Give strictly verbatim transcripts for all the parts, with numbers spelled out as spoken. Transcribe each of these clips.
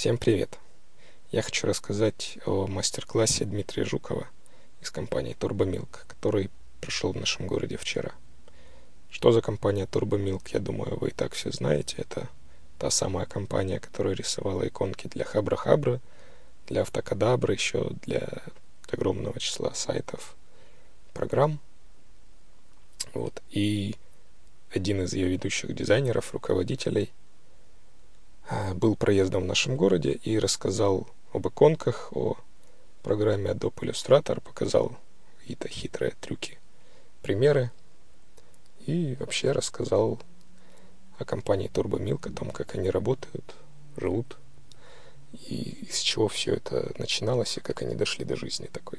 Всем привет! Я хочу рассказать о мастер-классе Дмитрия Жукова из компании Turbo Milk, который прошел в нашем городе вчера. Что за компания Turbo Milk, я думаю, вы и так все знаете. Это та самая компания, которая рисовала иконки для Хабра-Хабра, для Автокадабра, еще для огромного числа сайтов, программ. Вот. И один из ее ведущих дизайнеров, руководителей, был проездом в нашем городе и рассказал об иконках, о программе Adobe Illustrator, показал какие-то хитрые трюки, примеры и вообще рассказал о компании Turbo Milk, о том, как они работают, живут и из чего все это начиналось и как они дошли до жизни такой.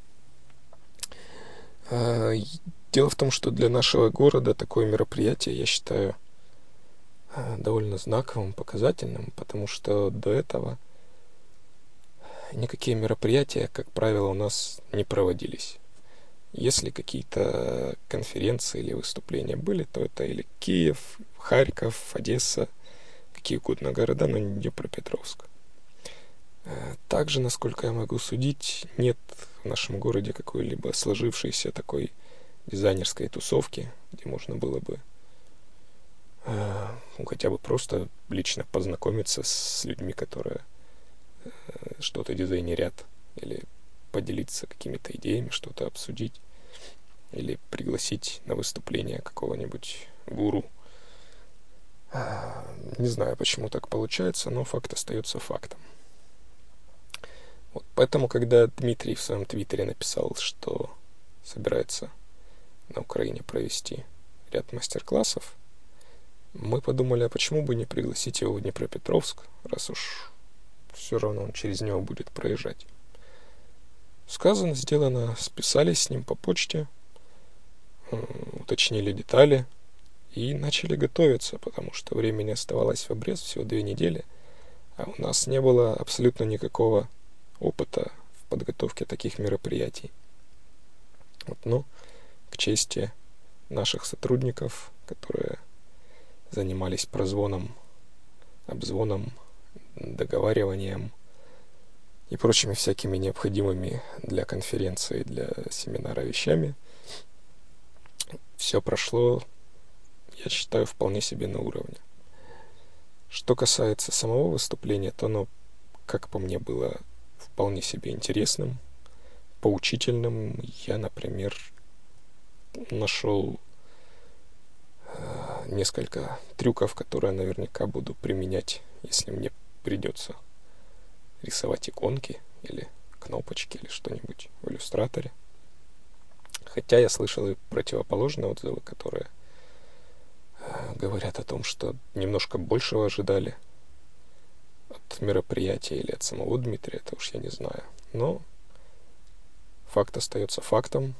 Дело в том, что для нашего города такое мероприятие, я считаю, довольно знаковым, показательным, потому что до этого никакие мероприятия, как правило, у нас не проводились. Если какие-то конференции или выступления были, то это или Киев, Харьков, Одесса, какие угодно города, но не Днепропетровск. Также, насколько я могу судить, нет в нашем городе какой-либо сложившейся такой дизайнерской тусовки, где можно было бы ну, хотя бы просто лично познакомиться с людьми, которые что-то дизайнерят, или поделиться какими-то идеями, что-то обсудить, или пригласить на выступление какого-нибудь гуру. Не знаю, почему так получается, но факт остается фактом. Вот поэтому, когда Дмитрий в своем твиттере написал, что собирается на Украине провести ряд мастер-классов, мы подумали, а почему бы не пригласить его в Днепропетровск, раз уж все равно он через него будет проезжать. Сказано, сделано, списались с ним по почте, уточнили детали и начали готовиться, потому что времени оставалось в обрез всего две недели, а у нас не было абсолютно никакого опыта в подготовке таких мероприятий. Вот, ну, к чести наших сотрудников, которые занимались прозвоном, обзвоном, договариванием и прочими всякими необходимыми для конференции, для семинара вещами, все прошло, я считаю, вполне себе на уровне. Что касается самого выступления, то оно, как по мне, было вполне себе интересным, поучительным. Я, например, нашел несколько трюков, которые наверняка буду применять, если мне придется рисовать иконки или кнопочки или что-нибудь в иллюстраторе. Хотя я слышал и противоположные отзывы, которые говорят о том, что немножко большего ожидали от мероприятия или от самого Дмитрия, это уж я не знаю. Но факт остается фактом.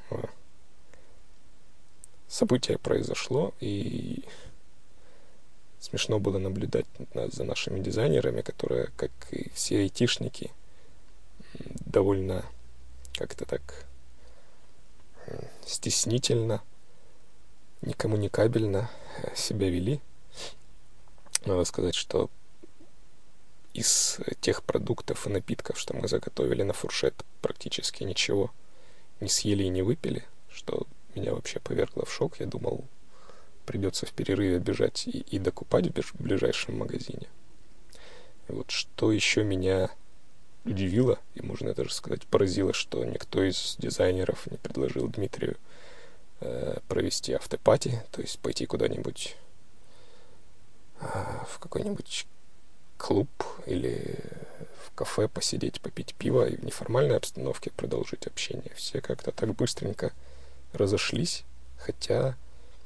Событие произошло, и смешно было наблюдать за нашими дизайнерами, которые, как и все айтишники, довольно как-то так стеснительно, некоммуникабельно себя вели. Надо сказать, что из тех продуктов и напитков, что мы заготовили на фуршет, практически ничего не съели и не выпили, что меня вообще повергло в шок. Я думал, придется в перерыве бежать и, и докупать в ближайшем магазине. И вот что еще меня удивило, и можно даже сказать поразило, что никто из дизайнеров не предложил Дмитрию э, провести автопати, то есть пойти куда-нибудь э, в какой-нибудь клуб или в кафе посидеть, попить пиво и в неформальной обстановке продолжить общение. Все как-то так быстренько разошлись, хотя,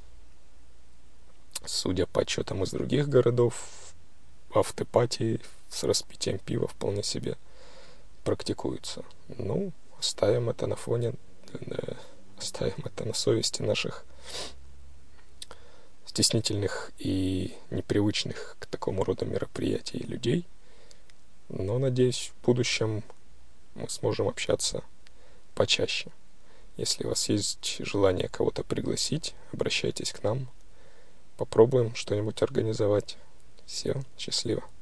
судя по отчетам из других городов, автопати с распитием пива вполне себе практикуются. Ну, оставим это на фоне, да, оставим это на совести наших стеснительных и непривычных к такому роду мероприятий людей. Но, надеюсь, в будущем мы сможем общаться почаще. Если у вас есть желание кого-то пригласить, обращайтесь к нам. Попробуем что-нибудь организовать. Все, счастливо.